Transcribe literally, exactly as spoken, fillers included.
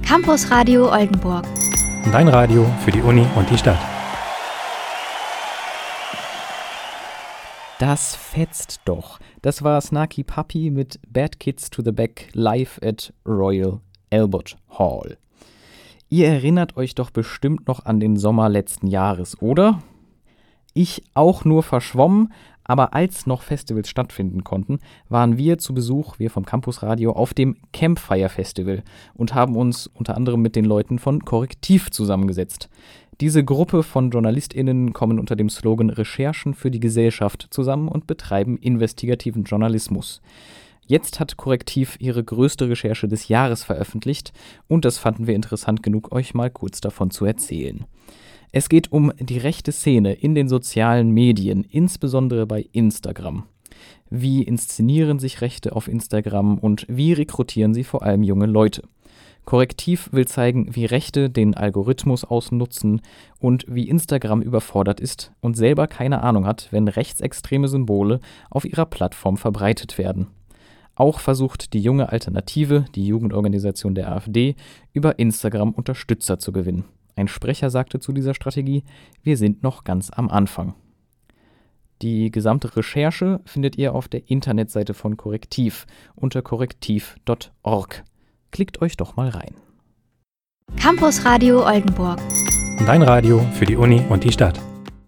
Campus Radio Oldenburg. Dein Radio für die Uni und die Stadt. Das fetzt doch. Das war Snarky Puppy mit Bad Kids to the Back live at Royal Albert Hall. Ihr erinnert euch doch bestimmt noch an den Sommer letzten Jahres, oder? Ich auch nur verschwommen, aber als noch Festivals stattfinden konnten, waren wir zu Besuch, wir vom Campus Radio, auf dem Campfire Festival und haben uns unter anderem mit den Leuten von Correctiv zusammengesetzt. Diese Gruppe von JournalistInnen kommen unter dem Slogan Recherchen für die Gesellschaft zusammen und betreiben investigativen Journalismus. Jetzt hat Correctiv ihre größte Recherche des Jahres veröffentlicht und das fanden wir interessant genug, euch mal kurz davon zu erzählen. Es geht um die rechte Szene in den sozialen Medien, insbesondere bei Instagram. Wie inszenieren sich Rechte auf Instagram und wie rekrutieren sie vor allem junge Leute? Correctiv will zeigen, wie Rechte den Algorithmus ausnutzen und wie Instagram überfordert ist und selber keine Ahnung hat, wenn rechtsextreme Symbole auf ihrer Plattform verbreitet werden. Auch versucht die junge Alternative, die Jugendorganisation der AfD, über Instagram Unterstützer zu gewinnen. Ein Sprecher sagte zu dieser Strategie, wir sind noch ganz am Anfang. Die gesamte Recherche findet ihr auf der Internetseite von Correctiv unter correctiv punkt org. Klickt euch doch mal rein. Campus Radio Oldenburg. Dein Radio für die Uni und die Stadt.